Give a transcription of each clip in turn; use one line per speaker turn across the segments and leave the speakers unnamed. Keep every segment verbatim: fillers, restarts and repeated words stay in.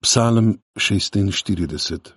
Psalm šestinštirideset.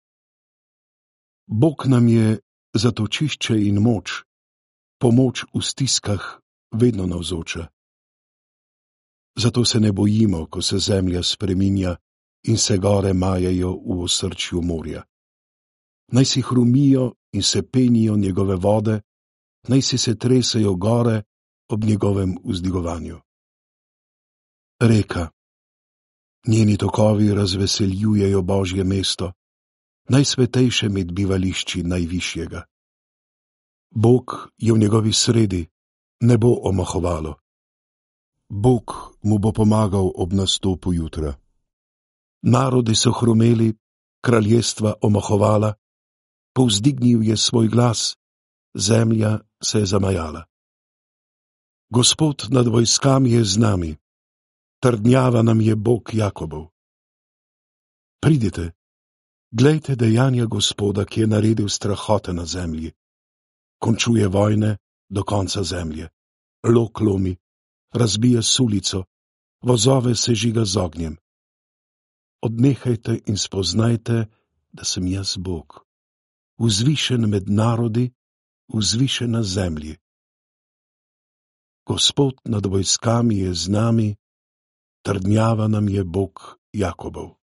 Bog nam je zatočišče in moč, pomoč v stiskah vedno navzoča. Zato se ne bojimo, ko se zemlja spreminja in se gore majejo v osrčju morja. Naj si hrumijo in se penijo njegove vode, naj si se tresejo gore ob njegovem vzdigovanju. Reka. Njeni tokovi razveseljujejo Božje mesto, najsvetejše med bivališči Najvišjega. Bog je v njegovi sredi, ne bo omahovalo. Bog mu bo pomagal ob nastopu jutra. Narodi so hromeli, kraljestva omahovala, povzdignil je svoj glas, zemlja se je zamajala. Gospod nad vojskami je z nami, trdnjava nam je Bog Jakobov. Pridite, glejte dejanja Gospoda, ki je naredil strahote na zemlji. Končuje vojne do konca zemlje, lok lomi, razbija sulico, vozove sežiga z ognjem. Odnehajte in spoznajte, da sem jaz Bog, vzvišen med narodi, vzvišen na zemlji. Gospod nad vojskami je z nami, trdnjava nam je Bog Jakobov.